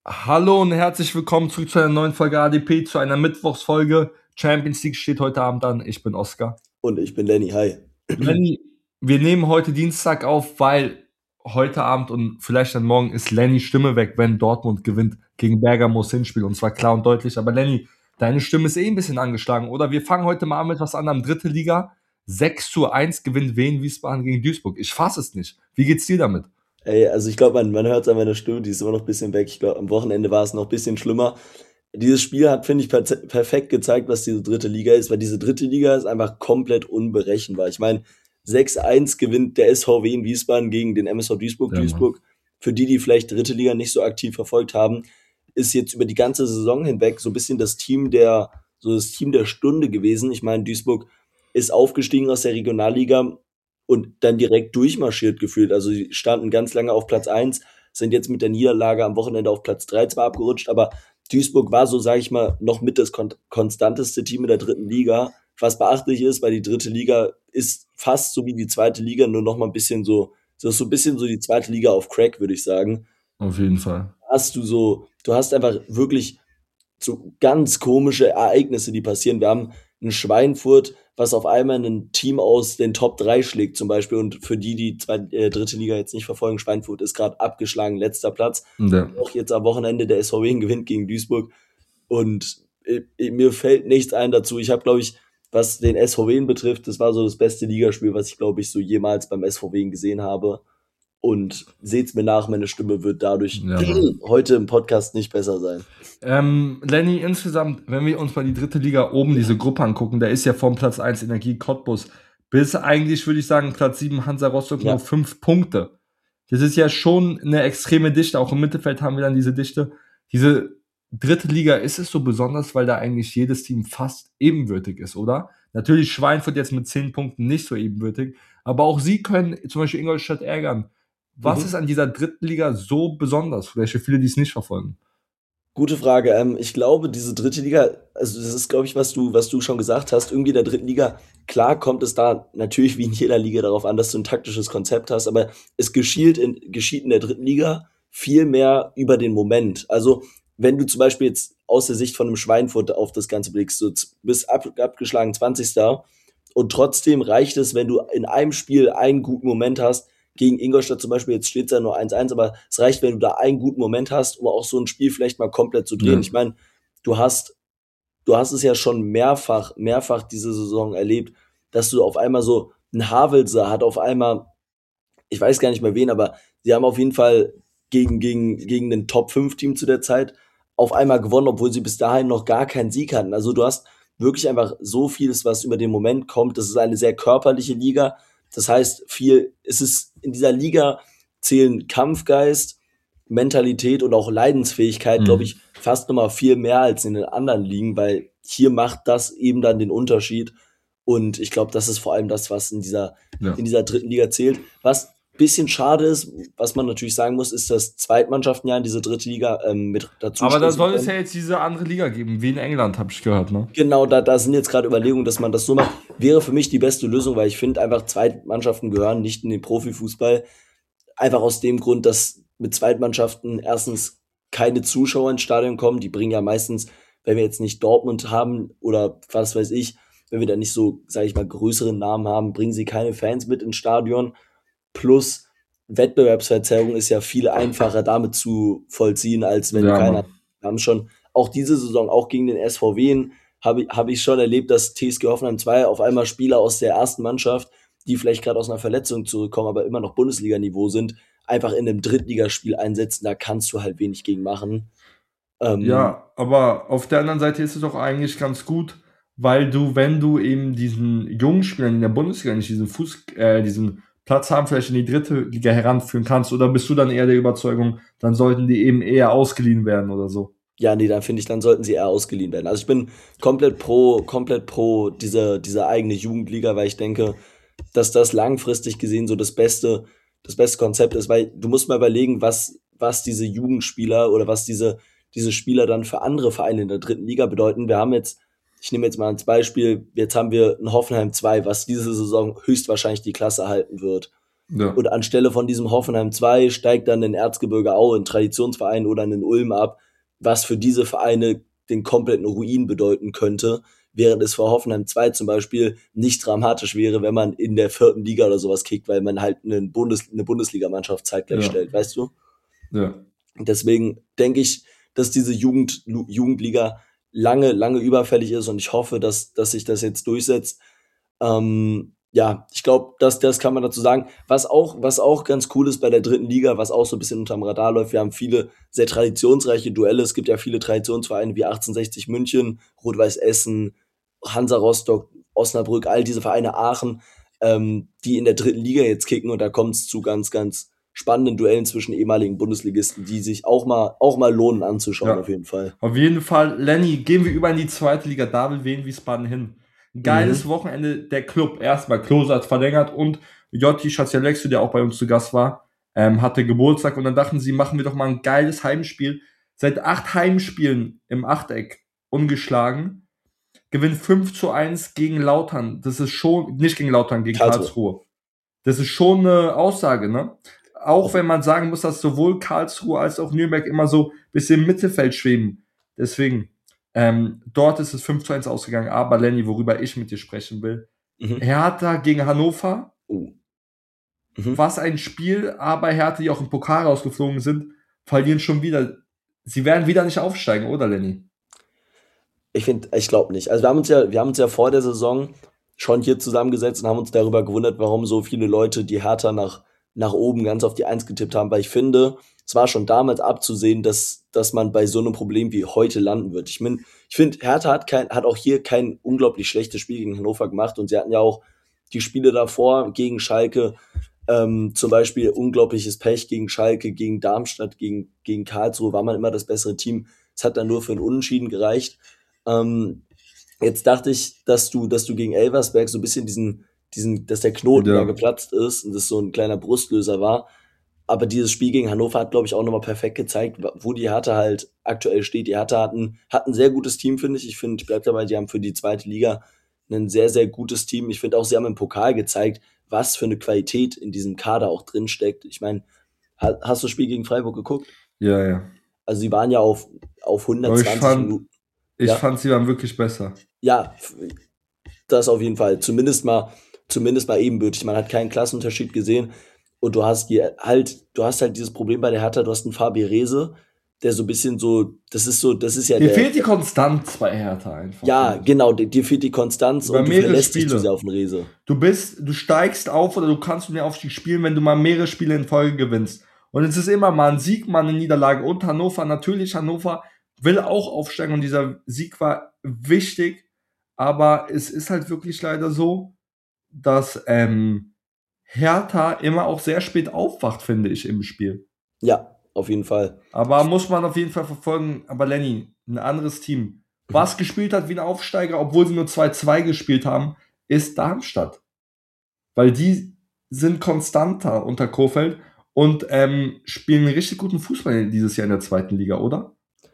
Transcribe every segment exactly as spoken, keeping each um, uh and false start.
Hallo und herzlich willkommen zurück zu einer neuen Folge A D P, zu einer Mittwochsfolge. Champions League steht heute Abend an. Ich bin Oskar. Und ich bin Lenny, hi. Lenny, wir nehmen heute Dienstag auf, weil heute Abend und vielleicht dann morgen ist Lennys Stimme weg, wenn Dortmund gewinnt gegen Bergamos Hinspiel. Und zwar klar und deutlich. Aber Lenny, deine Stimme ist eh ein bisschen angeschlagen, oder? Wir fangen heute mal an mit was anderem. Dritte Liga. sechs zu eins gewinnt Wien Wiesbaden gegen Duisburg. Ich fasse es nicht. Wie geht's dir damit? Ey, also ich glaube, man, man hört es an meiner Stimme, die ist immer noch ein bisschen weg. Ich glaube, am Wochenende war es noch ein bisschen schlimmer. Dieses Spiel hat, finde ich, per perfekt gezeigt, was diese dritte Liga ist, weil diese dritte Liga ist einfach komplett unberechenbar. Ich meine, sechs eins gewinnt der S V W in Wiesbaden gegen den M S V Duisburg. Ja, Mann. Duisburg, für die, die vielleicht dritte Liga nicht so aktiv verfolgt haben, ist jetzt über die ganze Saison hinweg so ein bisschen das Team der, so das Team der Stunde gewesen. Ich meine, Duisburg ist aufgestiegen aus der Regionalliga und dann direkt durchmarschiert gefühlt. Also sie standen ganz lange auf Platz eins, sind jetzt mit der Niederlage am Wochenende auf Platz drei zwar abgerutscht, aber Duisburg war so, sage ich mal, noch mit das kon- konstanteste Team in der dritten Liga, was beachtlich ist, weil die dritte Liga ist fast so wie die zweite Liga, nur noch mal ein bisschen so, so ist so ein bisschen so die zweite Liga auf Crack, würde ich sagen. Auf jeden Fall. Hast du so, du hast einfach wirklich so ganz komische Ereignisse, die passieren. Wir haben ein Schweinfurt, was auf einmal ein Team aus den Top drei schlägt zum Beispiel. Und für die, die zwei, äh, dritte Liga jetzt nicht verfolgen, Schweinfurt ist gerade abgeschlagen, letzter Platz. Ja. Auch jetzt am Wochenende der S V W gewinnt gegen Duisburg. Und äh, äh, mir fällt nichts ein dazu. Ich habe, glaube ich, was den S V W betrifft, das war so das beste Ligaspiel, was ich, glaube ich, so jemals beim S V W gesehen habe. Und seht's mir nach, meine Stimme wird dadurch Ja, Mann. heute im Podcast nicht besser sein. Ähm, Lenny, insgesamt, wenn wir uns mal die dritte Liga oben, diese Gruppe angucken, da ist ja vom Platz eins Energie Cottbus bis eigentlich, würde ich sagen, Platz sieben Hansa Rostock Ja. nur fünf Punkte. Das ist ja schon eine extreme Dichte. Auch im Mittelfeld haben wir dann diese Dichte. Diese dritte Liga ist es so besonders, weil da eigentlich jedes Team fast ebenbürtig ist, oder? Natürlich Schweinfurt jetzt mit zehn Punkten nicht so ebenbürtig, aber auch sie können zum Beispiel Ingolstadt ärgern. Was Mhm. ist an dieser dritten Liga so besonders? Vielleicht für viele, die es nicht verfolgen. Gute Frage. Ähm, ich glaube, diese dritte Liga, also das ist, glaube ich, was du, was du schon gesagt hast, irgendwie in der dritten Liga, klar kommt es da natürlich wie in jeder Liga darauf an, dass du ein taktisches Konzept hast, aber es geschieht in, geschieht in der dritten Liga viel mehr über den Moment. Also, wenn du zum Beispiel jetzt aus der Sicht von einem Schweinfurt auf das Ganze blickst, du bist ab, abgeschlagen zwanzigster und trotzdem reicht es, wenn du in einem Spiel einen guten Moment hast, gegen Ingolstadt zum Beispiel, jetzt steht es ja nur eins eins, aber es reicht, wenn du da einen guten Moment hast, um auch so ein Spiel vielleicht mal komplett zu drehen. Ja. Ich meine, du hast, du hast es ja schon mehrfach, mehrfach diese Saison erlebt, dass du auf einmal so, ein Havelse hat auf einmal, ich weiß gar nicht mehr wen, aber sie haben auf jeden Fall gegen, gegen, gegen den Top fünf Team zu der Zeit auf einmal gewonnen, obwohl sie bis dahin noch gar keinen Sieg hatten. Also du hast wirklich einfach so vieles, was über den Moment kommt. Das ist eine sehr körperliche Liga. Das heißt, viel, es ist in dieser Liga zählen Kampfgeist, Mentalität und auch Leidensfähigkeit, glaube Mhm. ich, fast nochmal viel mehr als in den anderen Ligen, weil hier macht das eben dann den Unterschied. Und ich glaube, das ist vor allem das, was in dieser, Ja. in dieser dritten Liga zählt. Was ein bisschen schade ist, was man natürlich sagen muss, ist, dass Zweitmannschaften ja in diese dritte Liga ähm, mit dazu Aber da stoßen soll es können. ja jetzt diese andere Liga geben, wie in England, habe ich gehört, ne? Genau, da, da sind jetzt gerade Überlegungen, dass man das so macht. Wäre für mich die beste Lösung, weil ich finde einfach, Zweitmannschaften gehören nicht in den Profifußball. Einfach aus dem Grund, dass mit Zweitmannschaften erstens keine Zuschauer ins Stadion kommen. Die bringen ja meistens, wenn wir jetzt nicht Dortmund haben oder was weiß ich, wenn wir da nicht so, sage ich mal, größeren Namen haben, bringen sie keine Fans mit ins Stadion. Plus Wettbewerbsverzerrung ist ja viel einfacher damit zu vollziehen, als wenn du Ja, keine Mann. hast. Wir haben schon auch diese Saison, auch gegen den S V W, habe ich, hab ich schon erlebt, dass T S G Hoffenheim zwei auf einmal Spieler aus der ersten Mannschaft, die vielleicht gerade aus einer Verletzung zurückkommen, aber immer noch Bundesliga-Niveau sind, einfach in einem Drittligaspiel einsetzen. Da kannst du halt wenig gegen machen. Ähm, Ja, aber auf der anderen Seite ist es doch eigentlich ganz gut, weil du, wenn du eben diesen jungen Spielern in der Bundesliga nicht diesen Fuß, äh, diesen Platz haben, vielleicht in die dritte Liga heranführen kannst, oder bist du dann eher der Überzeugung, dann sollten die eben eher ausgeliehen werden oder so? Ja, nee, dann finde ich, dann sollten sie eher ausgeliehen werden. Also ich bin komplett pro, komplett pro diese, diese eigene Jugendliga, weil ich denke, dass das langfristig gesehen so das beste, das beste Konzept ist, weil du musst mal überlegen, was, was diese Jugendspieler oder was diese, diese Spieler dann für andere Vereine in der dritten Liga bedeuten. Wir haben jetzt, ich nehme jetzt mal als Beispiel, jetzt haben wir ein Hoffenheim zwei, was diese Saison höchstwahrscheinlich die Klasse halten wird. Ja. Und anstelle von diesem Hoffenheim zwei steigt dann in Erzgebirge Aue, ein Traditionsverein, oder in Ulm ab, was für diese Vereine den kompletten Ruin bedeuten könnte, während es für Hoffenheim zwei zum Beispiel nicht dramatisch wäre, wenn man in der vierten Liga oder sowas kickt, weil man halt eine, Bundes eine Bundesligamannschaft zeitgleich Ja. stellt, weißt du? Ja. Deswegen denke ich, dass diese Jugend, Lu- Jugendliga lange, lange überfällig ist, und ich hoffe, dass, dass sich das jetzt durchsetzt. Ähm, ja, ich glaube, das, das kann man dazu sagen. Was auch, was auch ganz cool ist bei der dritten Liga, was auch so ein bisschen unterm Radar läuft, wir haben viele sehr traditionsreiche Duelle. Es gibt ja viele Traditionsvereine wie achtzehnhundertsechzig München, Rot-Weiß Essen, Hansa Rostock, Osnabrück, all diese Vereine, Aachen, ähm, die in der dritten Liga jetzt kicken, und da kommt es zu ganz, ganz spannenden Duellen zwischen ehemaligen Bundesligisten, die sich auch mal, auch mal lohnen anzuschauen, Ja. auf jeden Fall. Auf jeden Fall, Lenny, gehen wir über in die zweite Liga. Da will Wien Wiesbaden hin. Ein geiles Mhm. Wochenende. Der Club erstmal. Klose hat verlängert und Jotti Schatzialexu, der auch bei uns zu Gast war, ähm, hatte Geburtstag. Und dann dachten sie, machen wir doch mal ein geiles Heimspiel. Seit acht Heimspielen im Achteck ungeschlagen. Gewinnt fünf zu eins gegen Lautern. Das ist schon, nicht gegen Lautern, gegen Karlsruhe. Karlsruhe. Das ist schon eine Aussage, ne? Auch wenn man sagen muss, dass sowohl Karlsruhe als auch Nürnberg immer so ein bisschen im Mittelfeld schweben. Deswegen, ähm, dort ist es fünf zu eins ausgegangen. Aber Lenny, worüber ich mit dir sprechen will, Mhm. Hertha gegen Hannover, Uh. Mhm. was ein Spiel, aber Hertha, die auch im Pokal rausgeflogen sind, verlieren schon wieder. Sie werden wieder nicht aufsteigen, oder Lenny? Ich finde, ich glaube nicht. Also wir haben uns ja, wir haben uns ja vor der Saison schon hier zusammengesetzt und haben uns darüber gewundert, warum so viele Leute die Hertha nach, nach oben ganz auf die Eins getippt haben, weil ich finde, es war schon damals abzusehen, dass, dass man bei so einem Problem wie heute landen wird. Ich, mein, ich finde, Hertha hat, kein, hat auch hier kein unglaublich schlechtes Spiel gegen Hannover gemacht, und sie hatten ja auch die Spiele davor gegen Schalke, ähm, zum Beispiel unglaubliches Pech gegen Schalke, gegen Darmstadt, gegen, gegen Karlsruhe, war man immer das bessere Team. Es hat dann nur für ein Unentschieden gereicht. Ähm, jetzt dachte ich, dass du, dass du gegen Elversberg so ein bisschen diesen, diesen, dass der Knoten Ja. da geplatzt ist und das so ein kleiner Brustlöser war. Aber dieses Spiel gegen Hannover hat, glaube ich, auch nochmal perfekt gezeigt, wo die Hertha halt aktuell steht. Die Hertha hat ein, hat ein sehr gutes Team, finde ich. Ich finde, ich bleibe dabei, die haben für die zweite Liga ein sehr, sehr gutes Team. Ich finde auch, sie haben im Pokal gezeigt, was für eine Qualität in diesem Kader auch drin steckt. Ich meine, ha, hast du das Spiel gegen Freiburg geguckt? Ja, ja. Also sie waren ja auf, auf Aber ich hundertzwanzig fand, Minuten. ich Ja. fand, sie waren wirklich besser. Ja, f- das auf jeden Fall. Zumindest mal, zumindest mal ebenbürtig. Man hat keinen Klassenunterschied gesehen. Und du hast hier halt, du hast halt dieses Problem bei der Hertha, du hast einen Fabi Rehse, der so ein bisschen so, das ist so, das ist ja Dir der. fehlt die Konstanz bei Hertha einfach. Ja, finde ich. genau, dir, dir fehlt die Konstanz Über und du mehrere verlässt dich zu Spiele. sehr auf den Rehse. Du bist, du steigst auf oder du kannst den Aufstieg spielen, wenn du mal mehrere Spiele in Folge gewinnst. Und es ist immer mal ein Sieg, mal eine Niederlage. Und Hannover, natürlich, Hannover will auch aufsteigen und dieser Sieg war wichtig. Aber es ist halt wirklich leider so, dass ähm, Hertha immer auch sehr spät aufwacht, finde ich, im Spiel. Ja, auf jeden Fall. Aber muss man auf jeden Fall verfolgen. Aber Lenny, ein anderes Team, was gespielt hat wie ein Aufsteiger, obwohl sie nur zwei zwei gespielt haben, ist Darmstadt. Weil die sind konstanter unter Kofeld und ähm, spielen richtig guten Fußball dieses Jahr in der zweiten Liga, oder?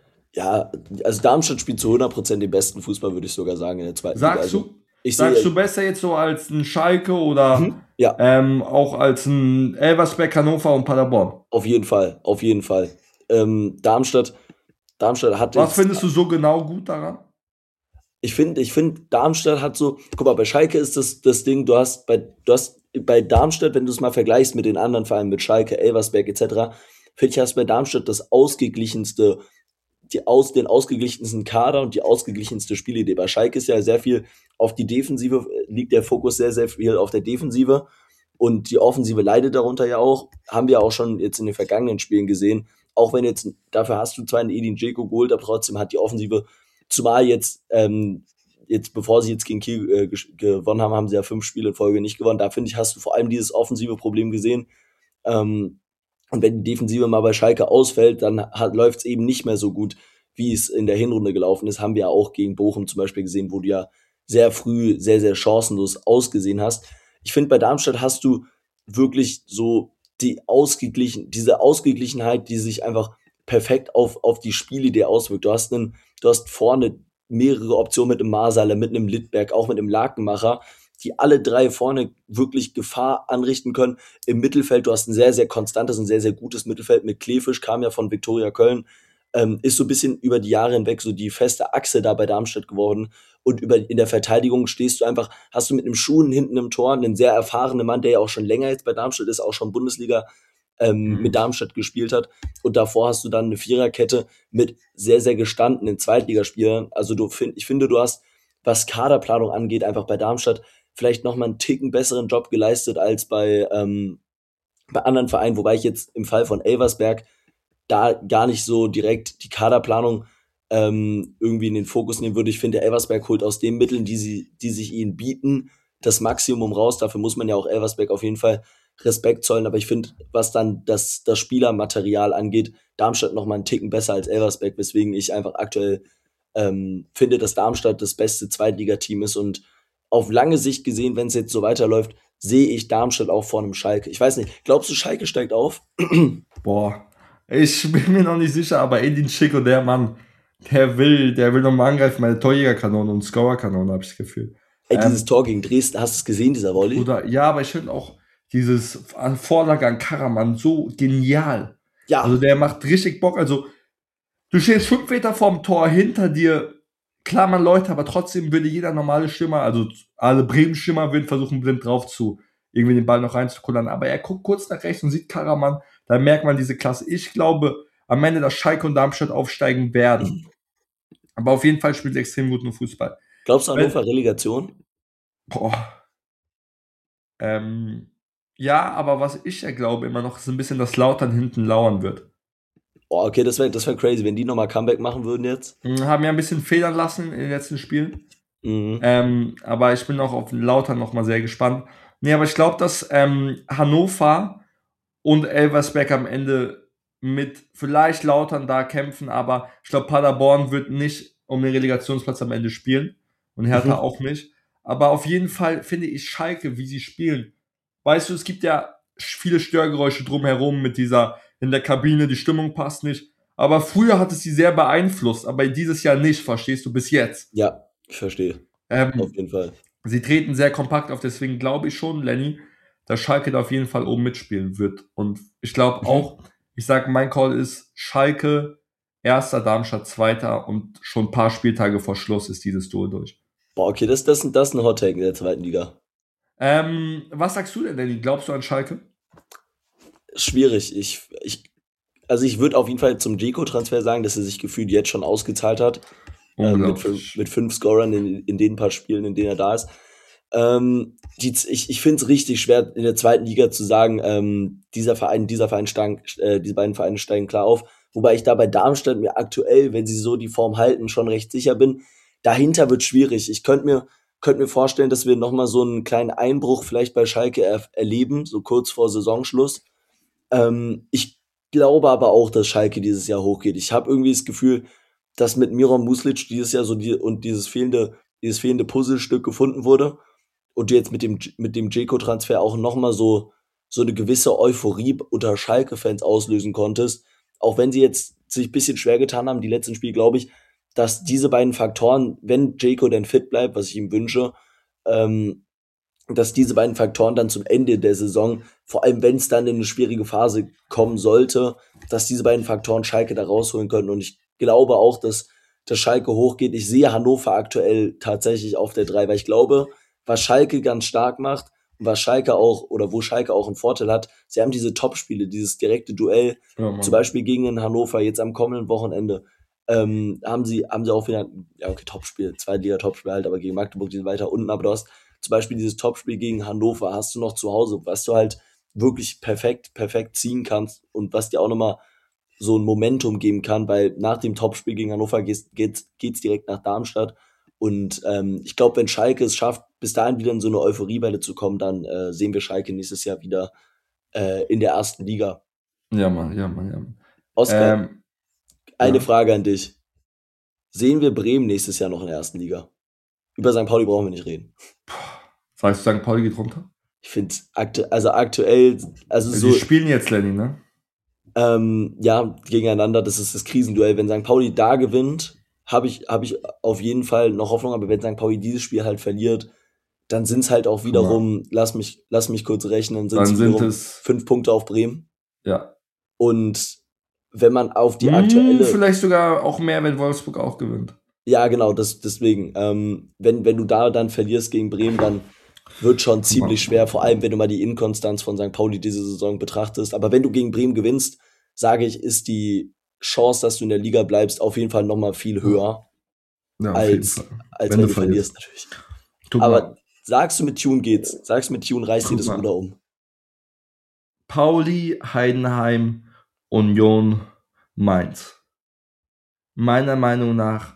Ja, also Darmstadt spielt zu hundert Prozent den besten Fußball, würde ich sogar sagen, in der zweiten Liga. Sagst Also du? ich Sagst sehe, du besser jetzt so als ein Schalke oder Mhm. ja, ähm, auch als ein Elversberg, Hannover und Paderborn? auf jeden Fall, auf jeden Fall. Ähm, Darmstadt, Darmstadt hat Was jetzt, findest du so genau gut daran? ich finde, ich finde, Darmstadt hat so, guck mal, bei Schalke ist das, das Ding, du hast bei, du hast bei Darmstadt, wenn du es mal vergleichst mit den anderen Vereinen, mit Schalke, Elversberg et cetera, finde ich, hast du bei Darmstadt das ausgeglichenste, die aus, den ausgeglichensten Kader und die ausgeglichenste Spielidee. Bei Schalke ist ja sehr viel auf die Defensive, liegt der Fokus sehr, sehr viel auf der Defensive, und die Offensive leidet darunter ja auch, haben wir auch schon jetzt in den vergangenen Spielen gesehen, auch wenn jetzt, dafür hast du zwar einen Edin Dzeko geholt, aber trotzdem hat die Offensive, zumal jetzt, ähm, jetzt bevor sie jetzt gegen Kiel äh, gesch- gewonnen haben, haben sie ja fünf Spiele in Folge nicht gewonnen. Da finde ich, hast du vor allem dieses offensive Problem gesehen. Ähm, und wenn die Defensive mal bei Schalke ausfällt, dann läuft es eben nicht mehr so gut, wie es in der Hinrunde gelaufen ist. Haben wir ja auch gegen Bochum zum Beispiel gesehen, wo du ja sehr früh sehr, sehr chancenlos ausgesehen hast. Ich finde, bei Darmstadt hast du wirklich so die ausgeglichen, diese Ausgeglichenheit, die sich einfach perfekt auf, auf die Spielidee auswirkt. Du hast, einen, du hast vorne mehrere Optionen mit einem Marsaler, mit einem Littberg, auch mit einem Lakenmacher, die alle drei vorne wirklich Gefahr anrichten können. Im Mittelfeld, du hast ein sehr, sehr konstantes, ein sehr, sehr gutes Mittelfeld mit Klefisch, kam ja von Viktoria Köln, ähm, ist so ein bisschen über die Jahre hinweg so die feste Achse da bei Darmstadt geworden. Und über, in der Verteidigung stehst du einfach, hast du mit einem Schuhen hinten im Tor einen sehr erfahrenen Mann, der ja auch schon länger jetzt bei Darmstadt ist, auch schon Bundesliga ähm, Mhm. mit Darmstadt gespielt hat. Und davor hast du dann eine Viererkette mit sehr, sehr gestandenen Zweitligaspielern. Also du find, ich finde, du hast, was Kaderplanung angeht, einfach bei Darmstadt vielleicht nochmal einen Ticken besseren Job geleistet als bei, ähm, bei anderen Vereinen, wobei ich jetzt im Fall von Elversberg da gar nicht so direkt die Kaderplanung ähm, irgendwie in den Fokus nehmen würde. Ich finde, Elversberg holt aus den Mitteln, die sie, die sich ihnen bieten, das Maximum raus. Dafür muss man ja auch Elversberg auf jeden Fall Respekt zollen. Aber ich finde, was dann das, das Spielermaterial angeht, Darmstadt noch mal einen Ticken besser als Elversberg, weswegen ich einfach aktuell ähm, finde, dass Darmstadt das beste Zweitligateam ist. Und auf lange Sicht gesehen, wenn es jetzt so weiterläuft, sehe ich Darmstadt auch vor einem Schalke. Ich weiß nicht, glaubst du, Schalke steigt auf? Boah, ich bin mir noch nicht sicher, aber Edin Schick und der Mann, der will, der will nochmal angreifen, meine Torjägerkanone und Scorerkanone, habe ich das Gefühl. Ey, dieses Ähm, Tor gegen Dresden, hast du es gesehen, dieser Volley? oder, ja, aber ich finde auch dieses an Vorlage an Karaman so genial. Also Ja, der macht richtig Bock. Also du stehst fünf Meter vorm Tor, hinter dir, klar man Leute, aber trotzdem würde jeder normale Stürmer, also alle Bremen-Stürmer würden versuchen, blind drauf zu, irgendwie den Ball noch reinzukullern. Aber er guckt kurz nach rechts und sieht Karaman, da merkt man diese Klasse. Ich glaube am Ende, dass Schalke und Darmstadt aufsteigen werden. Aber auf jeden Fall spielt sie extrem guten Fußball. glaubst du Hannover Weil, Relegation? boah, ähm, ja, aber was ich ja glaube immer noch, ist ein bisschen, dass Lautern hinten lauern wird. Oh, okay, das wäre das wär crazy, wenn die nochmal Comeback machen würden jetzt. Hm, Haben ja ein bisschen federn lassen in den letzten Spielen. Mhm. Ähm, aber ich bin auch auf Lautern noch mal sehr gespannt. Nee, aber ich glaube, dass ähm, Hannover und Elversberg am Ende mit vielleicht Lautern da kämpfen, aber ich glaube, Paderborn wird nicht um den Relegationsplatz am Ende spielen und Hertha Mhm. auch nicht. Aber auf jeden Fall finde ich Schalke, wie sie spielen. Weißt du, es gibt ja viele Störgeräusche drumherum mit dieser in der Kabine, die Stimmung passt nicht. Aber früher hat es sie sehr beeinflusst, aber dieses Jahr nicht, verstehst du, bis jetzt. Ja, ich verstehe. Auf Ähm, jeden Fall. Sie treten sehr kompakt auf, deswegen glaube ich schon, Lenny, dass Schalke da auf jeden Fall oben mitspielen wird. Und ich glaube Mhm. auch, ich sage, mein Call ist Schalke, erster, Darmstadt zweiter und schon ein paar Spieltage vor Schluss ist dieses Duo durch. Boah, okay, das, das, das ist ein Hot Take in der zweiten Liga. Ähm, was sagst du denn, Lenny? Glaubst du an Schalke? Schwierig. Ich, ich, also ich würde auf jeden Fall zum Dzeko-Transfer sagen, dass er sich gefühlt jetzt schon ausgezahlt hat. Ähm, mit, fünf, Unglaublich. mit fünf Scorern in, in den paar Spielen, in denen er da ist. Ähm, die, ich ich finde es richtig schwer, in der zweiten Liga zu sagen, ähm, dieser Verein, dieser Verein steigen, äh, diese beiden Vereine steigen klar auf. Wobei ich da bei Darmstadt mir aktuell, wenn sie so die Form halten, schon recht sicher bin. Dahinter wird schwierig. Ich könnte mir, könnt mir vorstellen, dass wir nochmal so einen kleinen Einbruch vielleicht bei Schalke er erleben, so kurz vor Saisonschluss. Ähm, ich glaube aber auch, dass Schalke dieses Jahr hochgeht. Ich habe irgendwie das Gefühl, dass mit Miron Muslic dieses Jahr so die und dieses fehlende, dieses fehlende Puzzlestück gefunden wurde und du jetzt mit dem mit dem Dzeko-Transfer auch noch mal so so eine gewisse Euphorie unter Schalke-Fans auslösen konntest, auch wenn sie jetzt sich ein bisschen schwer getan haben, die letzten Spiele, glaube ich, dass diese beiden Faktoren, wenn Dzeko denn fit bleibt, was ich ihm wünsche, ähm, dass diese beiden Faktoren dann zum Ende der Saison, vor allem wenn es dann in eine schwierige Phase kommen sollte, dass diese beiden Faktoren Schalke da rausholen können. Und ich glaube auch, dass, dass Schalke hochgeht. Ich sehe Hannover aktuell tatsächlich auf der drei, weil ich glaube, was Schalke ganz stark macht und was Schalke auch, oder wo Schalke auch einen Vorteil hat, sie haben diese Topspiele, dieses direkte Duell, Ja, zum Mann. Beispiel gegen den Hannover, jetzt am kommenden Wochenende, ähm, haben sie, haben sie auch wieder, ja okay, Topspiel, Zweitliga-Topspiel halt, aber gegen Magdeburg, die sind weiter unten, aber du hast zum Beispiel dieses Topspiel gegen Hannover hast du noch zu Hause, was du halt wirklich perfekt, perfekt ziehen kannst und was dir auch nochmal so ein Momentum geben kann, weil nach dem Topspiel gegen Hannover geht's, geht's, geht's direkt nach Darmstadt. Und ähm, ich glaube, wenn Schalke es schafft, bis dahin wieder in so eine Euphoriewelle zu kommen, dann äh, sehen wir Schalke nächstes Jahr wieder äh, in der ersten Liga. Ja, Mann, ja, Mann, ja, Mann. Oskar, Ähm, eine ja. Frage an dich. Sehen wir Bremen nächstes Jahr noch in der ersten Liga? Über Sankt Pauli brauchen wir nicht reden. Sagst du, Sankt Pauli geht runter? Ich finde, aktu also aktuell, also Sie so, spielen jetzt, Lenny, ne? ähm, ja, gegeneinander, das ist das Krisenduell. Wenn Sankt Pauli da gewinnt, habe ich, hab ich auf jeden Fall noch Hoffnung, aber wenn Sankt Pauli dieses Spiel halt verliert, dann sind es halt auch wiederum, lass mich, lass mich kurz rechnen, Dann sind's sind wiederum es, fünf Punkte auf Bremen. ja. Und wenn man auf die Hm, aktuelle, vielleicht sogar auch mehr, wenn Wolfsburg auch gewinnt. ja genau, das, deswegen, ähm, wenn, wenn du da dann verlierst gegen Bremen, dann wird schon ziemlich schwer, vor allem wenn du mal die Inkonstanz von Sankt Pauli diese Saison betrachtest. Aber wenn du gegen Bremen gewinnst, sage ich, ist die Chance, dass du in der Liga bleibst, auf jeden Fall nochmal viel höher, Ja, auf jeden als, Fall. als Wenn wenn, du du verlierst natürlich. Guck Aber mal, sagst du, mit Tune geht's? Sagst du, mit Tune reißt dir Guck das mal. Ruder um? Pauli, Heidenheim, Union, Mainz. Meiner Meinung nach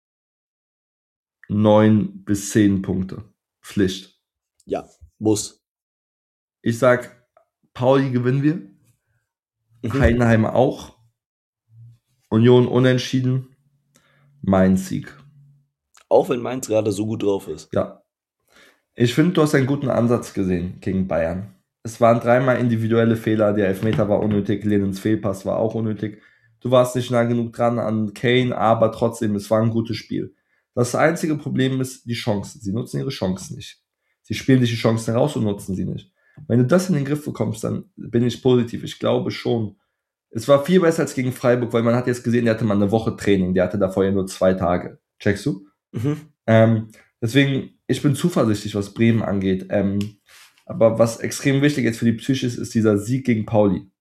neun bis zehn Punkte. Pflicht. Ja, muss. Ich sag, Pauli gewinnen wir, Mhm. Heidenheim auch, Union unentschieden, Mainz Sieg. Auch wenn Mainz gerade so gut drauf ist. Ja. Ich finde, du hast einen guten Ansatz gesehen gegen Bayern. Es waren dreimal individuelle Fehler, der Elfmeter war unnötig, Lenins Fehlpass war auch unnötig. Du warst nicht nah genug dran an Kane, aber trotzdem, es war ein gutes Spiel. Das einzige Problem ist die Chancen. Sie nutzen ihre Chancen nicht. Sie spielen sich die Chancen raus und nutzen sie nicht. Wenn du das in den Griff bekommst, dann bin ich positiv. Ich glaube schon. Es war viel besser als gegen Freiburg, weil man hat jetzt gesehen, der hatte mal eine Woche Training. Der hatte davor ja nur zwei Tage. Checkst du? Mhm. Ähm, deswegen, ich bin zuversichtlich, was Bremen angeht. Ähm, aber was extrem wichtig jetzt für die Psyche ist, ist dieser Sieg gegen Pauli.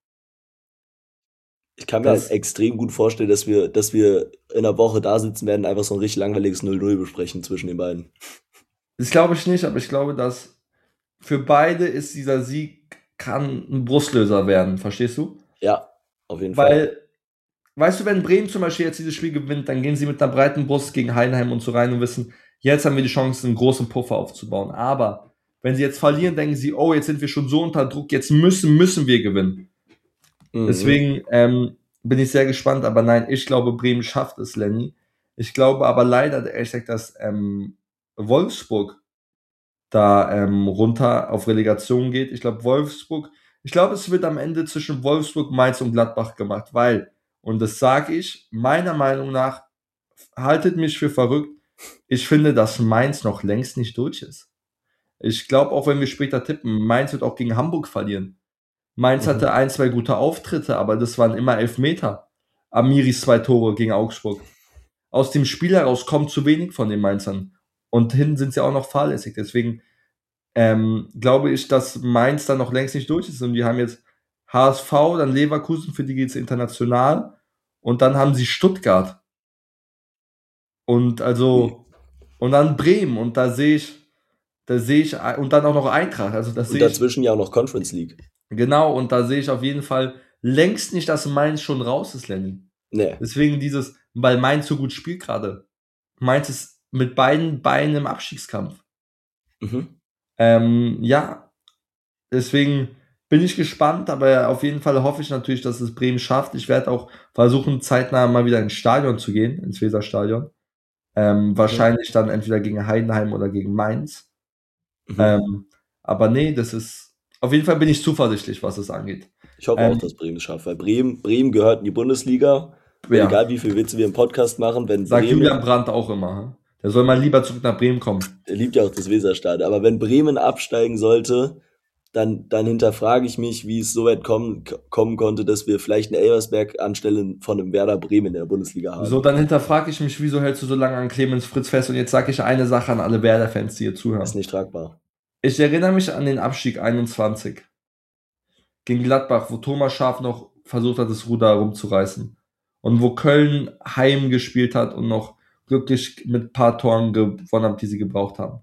Ich kann mir Das- halt extrem gut vorstellen, dass wir, dass wir in einer Woche da sitzen werden, einfach so ein richtig langweiliges null null besprechen zwischen den beiden. Das glaube ich nicht, aber ich glaube, dass für beide ist dieser Sieg, kann ein Brustlöser werden. Verstehst du? Ja, auf jeden Fall. Weil, weißt du, wenn Bremen zum Beispiel jetzt dieses Spiel gewinnt, dann gehen sie mit einer breiten Brust gegen Heidenheim und so rein und wissen, jetzt haben wir die Chance, einen großen Puffer aufzubauen. Aber wenn sie jetzt verlieren, denken sie, oh, jetzt sind wir schon so unter Druck, jetzt müssen, müssen wir gewinnen. Mhm. Deswegen ähm, bin ich sehr gespannt, aber nein, ich glaube, Bremen schafft es, Lenny. Ich glaube aber leider, ehrlich gesagt, dass ähm, Wolfsburg da ähm, runter auf Relegation geht. Ich glaube, Wolfsburg, ich glaube, es wird am Ende zwischen Wolfsburg, Mainz und Gladbach gemacht, weil, und das sage ich, meiner Meinung nach, haltet mich für verrückt, ich finde, dass Mainz noch längst nicht durch ist. Ich glaube, auch wenn wir später tippen, Mainz wird auch gegen Hamburg verlieren. Mainz Mhm. hatte ein, zwei gute Auftritte, aber das waren immer Elfmeter. Amiris zwei Tore gegen Augsburg. Aus dem Spiel heraus kommt zu wenig von den Mainzern. Und hinten sind sie auch noch fahrlässig. Deswegen ähm, glaube ich, dass Mainz dann noch längst nicht durch ist. Und die haben jetzt H S V, dann Leverkusen, für die geht es international. Und dann haben sie Stuttgart. Und also, und dann Bremen. Und da sehe ich, da sehe ich, und dann auch noch Eintracht. Also das Und sehe ich, dazwischen ja auch noch Conference League. genau, und da sehe ich auf jeden Fall längst nicht, dass Mainz schon raus ist, Lenny. Nee. Deswegen dieses, weil Mainz so gut spielt gerade. Mainz ist mit beiden Beinen im Abstiegskampf. Mhm. Ähm, ja, deswegen bin ich gespannt, aber auf jeden Fall hoffe ich natürlich, dass es Bremen schafft. Ich werde auch versuchen, zeitnah mal wieder ins Stadion zu gehen, ins Weserstadion. Ähm, wahrscheinlich dann entweder gegen Heidenheim oder gegen Mainz. Mhm. Ähm, aber nee, das ist, auf jeden Fall bin ich zuversichtlich, was es angeht. Ich hoffe Ähm, auch, dass Bremen es schafft, weil Bremen, Bremen gehört in die Bundesliga. Und ja. egal wie viel Witze wir im Podcast machen, wenn Sagt Bremen, Julian Brandt auch immer. hm? Der soll mal lieber zurück nach Bremen kommen. er liebt ja auch das Weserstadion, aber wenn Bremen absteigen sollte, dann, dann hinterfrage ich mich, wie es so weit kommen, k- kommen konnte, dass wir vielleicht eine Elversberg anstelle von einem Werder Bremen in der Bundesliga haben. So, dann hinterfrage ich mich, wieso hältst du so lange an Clemens Fritz fest? Und jetzt sage ich eine Sache an alle Werder-Fans, die hier zuhören. Ist nicht tragbar. Ich erinnere mich an den Abstieg einundzwanzig gegen Gladbach, wo Thomas Schaaf noch versucht hat, das Ruder rumzureißen. Und wo Köln heim gespielt hat und noch glücklich mit ein paar Toren gewonnen hat, die sie gebraucht haben.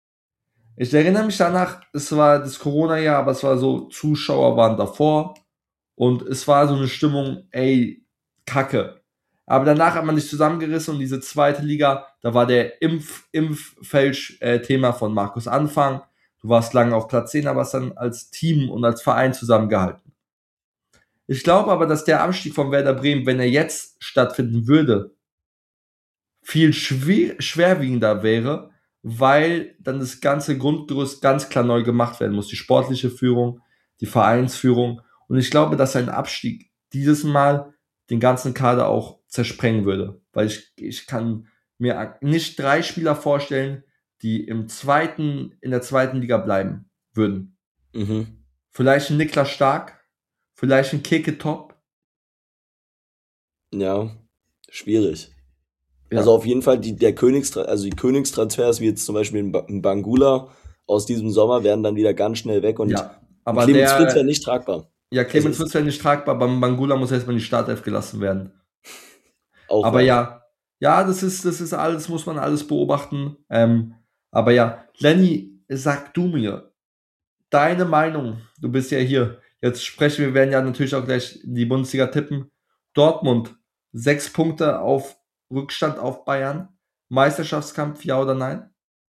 Ich erinnere mich danach, es war das Corona-Jahr, aber es war so, Zuschauer waren davor und es war so eine Stimmung, ey, Kacke. Aber danach hat man sich zusammengerissen und diese zweite Liga, da war der Impf, Impffälsch-Thema von Markus Anfang. Du warst lange auf Platz zehn, aber hast dann als Team und als Verein zusammengehalten. Ich glaube aber, dass der Abstieg von Werder Bremen, wenn er jetzt stattfinden würde, viel schwer, schwerwiegender wäre, weil dann das ganze Grundgerüst ganz klar neu gemacht werden muss. Die sportliche Führung, die Vereinsführung. Und ich glaube, dass ein Abstieg dieses Mal den ganzen Kader auch zersprengen würde. Weil ich, ich kann mir nicht drei Spieler vorstellen, die im zweiten, in der zweiten Liga bleiben würden. Mhm. Vielleicht ein Niklas Stark, vielleicht ein Keke Top. Ja, schwierig. Ja. Also auf jeden Fall die, der Königstra also die Königstransfers, wie jetzt zum Beispiel ein, ba ein Bangula aus diesem Sommer, werden dann wieder ganz schnell weg und Ja, ein aber Clemens der, Fritz wäre nicht tragbar. ja, Clemens Also Fritz ist wäre nicht tragbar, beim Bangula muss erstmal in die Startelf gelassen werden. auch Aber wahr. ja, ja, das ist, das ist alles, muss man alles beobachten. Ähm, aber ja, Lenny, sag du mir deine Meinung. Du bist ja hier. Jetzt sprechen wir, werden ja natürlich auch gleich die Bundesliga tippen. Dortmund, sechs Punkte auf Rückstand auf Bayern. Meisterschaftskampf, ja oder nein?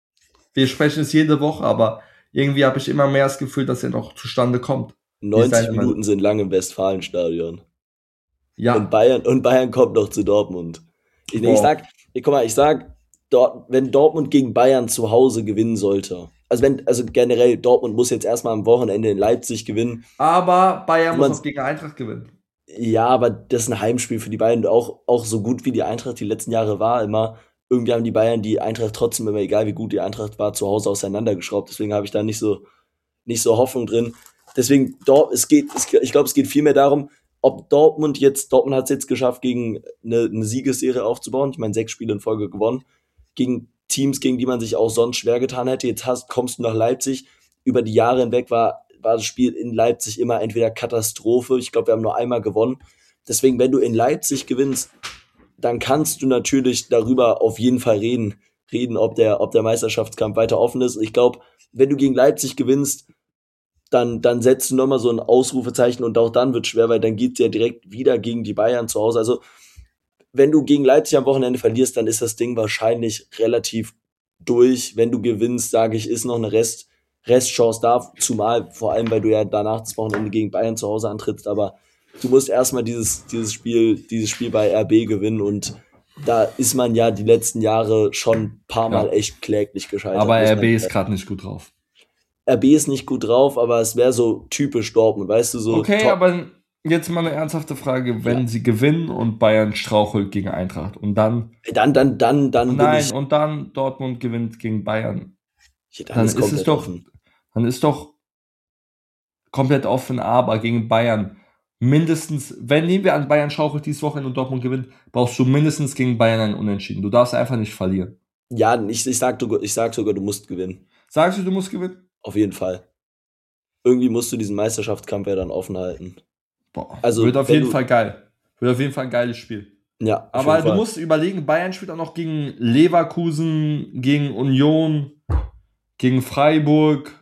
Wir sprechen es jede Woche, aber irgendwie habe ich immer mehr das Gefühl, dass er noch zustande kommt. Wie ist neunzig deine Minuten Meinung? sind lang im Westfalenstadion. Und Ja, Bayern, und Bayern kommt noch zu Dortmund. Ich, nee, ich boah. sag, ich, guck mal, ich sag, dort, wenn Dortmund gegen Bayern zu Hause gewinnen sollte, also wenn, also generell, Dortmund muss jetzt erstmal am Wochenende in Leipzig gewinnen. Aber Bayern Wo muss man's- auch gegen Eintracht gewinnen. Ja, aber das ist ein Heimspiel für die Bayern. Auch, auch so gut wie die Eintracht die letzten Jahre war, immer. Irgendwie haben die Bayern die Eintracht trotzdem immer, egal wie gut die Eintracht war, zu Hause auseinandergeschraubt. Deswegen habe ich da nicht so, nicht so Hoffnung drin. Deswegen, dort, es geht, es, ich glaube, es geht viel mehr darum, ob Dortmund jetzt, Dortmund hat es jetzt geschafft, gegen eine, eine Siegesserie aufzubauen. Ich meine, sechs Spiele in Folge gewonnen. Gegen Teams, gegen die man sich auch sonst schwer getan hätte. Jetzt hast, kommst du nach Leipzig. Über die Jahre hinweg war, war das Spiel in Leipzig immer entweder Katastrophe. Ich glaube, wir haben nur einmal gewonnen. Deswegen, wenn du in Leipzig gewinnst, dann kannst du natürlich darüber auf jeden Fall reden, reden, ob der, ob der Meisterschaftskampf weiter offen ist. Ich glaube, wenn du gegen Leipzig gewinnst, dann, dann setzt du nochmal so ein Ausrufezeichen und auch dann wird schwer, weil dann geht es ja direkt wieder gegen die Bayern zu Hause. Also, wenn du gegen Leipzig am Wochenende verlierst, dann ist das Ding wahrscheinlich relativ durch. Wenn du gewinnst, sage ich, ist noch eine Rest, Restchance da, zumal vor allem, weil du ja danach das Wochenende gegen Bayern zu Hause antrittst, aber du musst erstmal dieses, dieses Spiel, dieses Spiel bei R B gewinnen und da ist man ja die letzten Jahre schon ein paar Mal Ja. echt kläglich gescheitert. Aber muss R man B ist sagen. gerade nicht gut drauf. R B ist nicht gut drauf, aber es wäre so typisch Dortmund, weißt du, so Okay, top. aber jetzt mal eine ernsthafte Frage. Wenn Ja. sie gewinnen und Bayern strauchelt gegen Eintracht und dann, Dann, dann, dann, dann bin nein, ich, und dann Dortmund gewinnt gegen Bayern, ja, dann dann ist ist es komplett doch, offen. dann ist doch komplett offen, aber gegen Bayern mindestens, wenn nehmen wir an, Bayern schaukelt dieses Wochenende und Dortmund gewinnt, brauchst du mindestens gegen Bayern einen Unentschieden. Du darfst einfach nicht verlieren. Ja, ich, ich, sag, du, ich sag sogar, du musst gewinnen. Sagst du, du musst gewinnen? Auf jeden Fall. Irgendwie musst du diesen Meisterschaftskampf ja dann offen halten. Boah, Also, wird auf wenn jeden du- Fall geil. Wird auf jeden Fall ein geiles Spiel. Ja, auf Aber jeden du Fall. musst überlegen, Bayern spielt auch noch gegen Leverkusen, gegen Union, gegen Freiburg.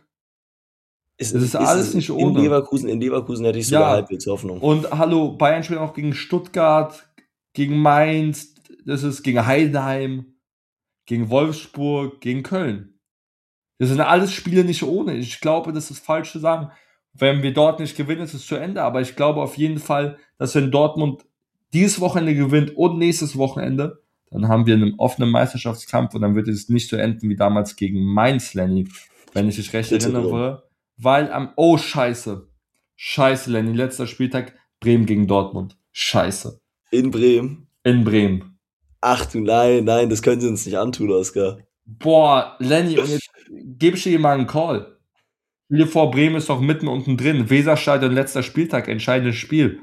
Es es ist alles nicht in ohne. Leverkusen, in Leverkusen hätte ich sogar Ja. halbwegs Hoffnung. Und hallo, Bayern spielt auch gegen Stuttgart, gegen Mainz, das ist gegen Heidenheim, gegen Wolfsburg, gegen Köln. Das sind alles Spiele nicht ohne. Ich glaube, das ist falsch zu sagen. Wenn wir dort nicht gewinnen, ist es zu Ende. Aber ich glaube auf jeden Fall, dass wenn Dortmund dieses Wochenende gewinnt und nächstes Wochenende, dann haben wir einen offenen Meisterschaftskampf und dann wird es nicht so enden wie damals gegen Mainz, Lenny, wenn ich mich recht Bitte erinnere. Weil am, oh scheiße, scheiße Lenny, letzter Spieltag, Bremen gegen Dortmund. Scheiße. In Bremen. In Bremen. Ach du, nein, nein, das können sie uns nicht antun, Oskar. Boah, Lenny, und jetzt gebe ich dir mal einen Call. Stell dir vor, Bremen ist doch mitten unten drin. Weserstadion, letzter Spieltag, entscheidendes Spiel.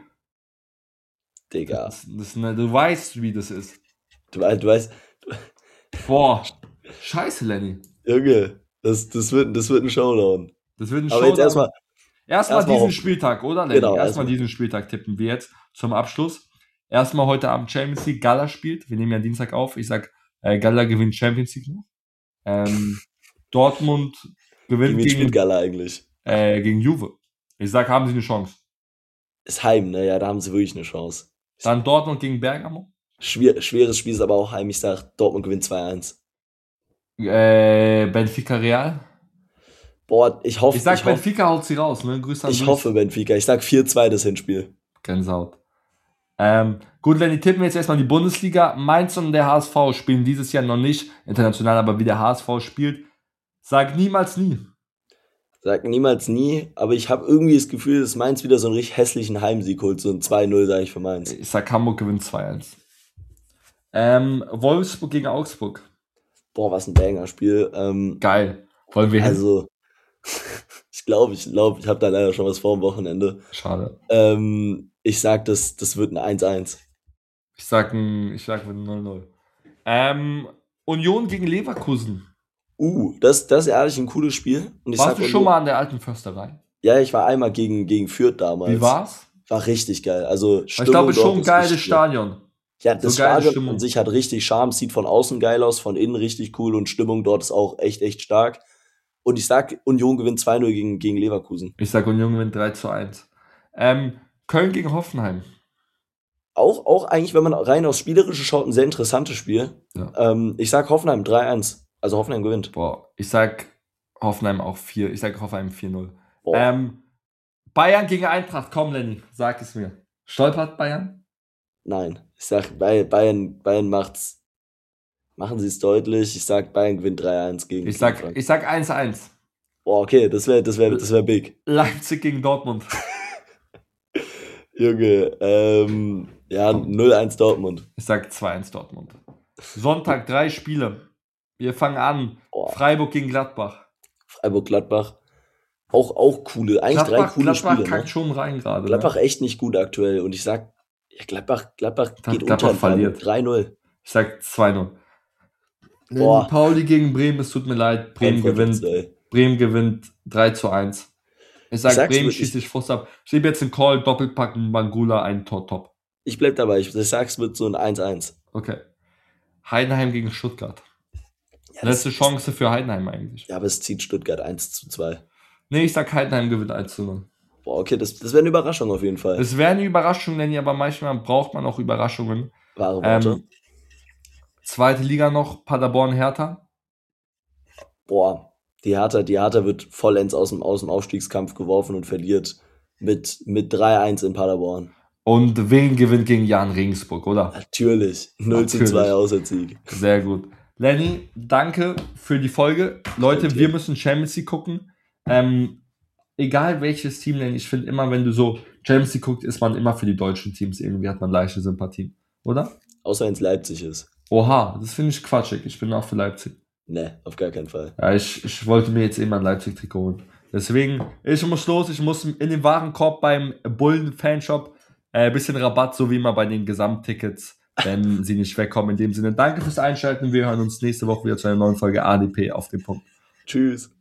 Digga. Das, das, ne, du weißt, wie das ist. Du, weißt- du weißt, Boah, scheiße, Lenny. Junge, das, das, wird, das wird ein Showdown. Das wird ein Aber jetzt Showdown. erstmal, Erstmal erstmal diesen hoffen. Spieltag, oder, Lenny? Genau, erstmal erstmal. diesen Spieltag tippen wir jetzt zum Abschluss. Erstmal heute Abend Champions League, Gala spielt. Wir nehmen ja Dienstag auf. Ich sag, äh, Gala gewinnt Champions League noch. Ähm, Dortmund gewinnt Wie spielt gegen, Gala eigentlich? äh, gegen Juve. Ich sag, haben sie eine Chance. Ist Heim, ne? Ja, da haben sie wirklich eine Chance. Dann Dortmund gegen Bergamo. Schwer, schweres Spiel ist aber auch Heim. Ich sag, Dortmund gewinnt zwei eins. Äh, Benfica Real. Boah, ich hoffe, Ich sag, ich, hoff, Benfica haut sie raus, ne? Grüße an ich Luis. hoffe Benfica. Ich sag vier zwei das Hinspiel. Gänsehaut. Ähm, gut, Lenny, tippen wir jetzt erstmal die Bundesliga. Mainz und der H S V spielen dieses Jahr noch nicht international, aber wie der H S V spielt, sag niemals nie. Sag niemals nie, aber ich habe irgendwie das Gefühl, dass Mainz wieder so einen richtig hässlichen Heimsieg holt. So ein zwei null, sage ich für Mainz. Ich sag, Hamburg gewinnt zwei eins. Ähm, Wolfsburg gegen Augsburg. Boah, was ein Banger-Spiel. Ähm, Geil. Wollen wir hin? also, ich glaube, ich glaube, ich habe da leider schon was vor dem Wochenende. Schade. Ähm, ich sag, das, das wird ein eins eins. Ich sag, ein, ich sag ein null null. Ähm, Union gegen Leverkusen. Uh, das, das ist ehrlich ein cooles Spiel. Und ich Warst sag du Union- schon mal an der alten Försterei? Ja, ich war einmal gegen, gegen Fürth damals. Wie war's? War richtig geil. Also Weil ich Stimmung glaube, dort schon ein ist geiles richtig geil. Stadion. Ja, das So geile Stadion Stimmung. an sich hat richtig Charme, sieht von außen geil aus, von innen richtig cool und Stimmung dort ist auch echt, echt stark. Und ich sag, Union gewinnt zwei null gegen, gegen Leverkusen. Ich sag, Union gewinnt drei zu eins. Ähm, Köln gegen Hoffenheim. Auch, auch eigentlich, wenn man rein aufs Spielerische schaut, ein sehr interessantes Spiel. Ja. Ähm, ich sag Hoffenheim drei eins. Also Hoffenheim gewinnt. Boah, ich sag Hoffenheim auch vier. Ich sag Hoffenheim vier null. Boah. Ähm, Bayern gegen Eintracht. Komm, Lenny, sag es mir. Stolpert Bayern? Nein. Ich sag, Bayern, Bayern, Bayern macht's. Machen sie es deutlich. Ich sag, Bayern gewinnt drei eins gegen Ich sag, Frankfurt. ich sag eins eins. Boah, okay, das wäre das wär, das wär big. Leipzig gegen Dortmund. Junge, ähm, ja, null eins Dortmund. Ich sag zwei eins Dortmund. Sonntag drei Spiele. Wir fangen an. Boah. Freiburg gegen Gladbach. Freiburg-Gladbach. Auch, auch coole, eigentlich drei Gladbach, coole Gladbach Spiele. kackt Ne? schon rein gerade. Gladbach Ne? echt nicht gut aktuell. Und ich sag, ja, Gladbach, Gladbach geht Gladbach unter in Freiburg. verliert. drei null. Ich sag zwei null. Boah. Pauli gegen Bremen, es tut mir leid. Bremen Frankfurt gewinnt. zwei. Bremen gewinnt drei zu eins. Ich sag, Ich sag's Bremen wirklich. schießt sich Frust ab. Ich gebe jetzt einen Call, Doppelpack, Bangula, ein Tor, top. Ich bleib dabei. Ich, ich sag's mit so ein eins eins. Okay. Heidenheim gegen Stuttgart. Ja, Letzte das- Chance für Heidenheim eigentlich. Ja, aber es zieht Stuttgart eins zu zwei. Nee, ich sag, Heidenheim gewinnt eins zu null. Boah, okay, das, das wäre eine Überraschung auf jeden Fall. Es wäre eine Überraschung, Lenny, aber manchmal braucht man auch Überraschungen. Wahre Worte. Ähm, zweite Liga noch, Paderborn, Hertha. Boah, die Hertha, die Hertha wird vollends aus dem, aus dem Aufstiegskampf geworfen und verliert mit, mit drei eins in Paderborn. Und wen gewinnt gegen Jan Regensburg, oder? Natürlich. null zu zwei Natürlich. Auswärtssieg. Sehr gut. Lenny, danke für die Folge. Leute, Okay. wir müssen Champions League gucken. Ähm, egal welches Team, Lenny, ich finde immer, wenn du so Champions League guckst, ist man immer für die deutschen Teams. Irgendwie hat man leichte Sympathien, oder? Außer wenn es Leipzig ist. Oha, das finde ich quatschig. Ich bin auch für Leipzig. Ne, auf gar keinen Fall. Ja, ich, ich wollte mir jetzt immer ein Leipzig-Trikot holen. Deswegen, ich muss los. Ich muss in den Warenkorb beim Bullen-Fanshop ein äh, bisschen Rabatt, so wie immer bei den Gesamttickets, wenn sie nicht wegkommen. In dem Sinne, danke fürs Einschalten. Wir hören uns nächste Woche wieder zu einer neuen Folge A D P auf den Punkt. Tschüss.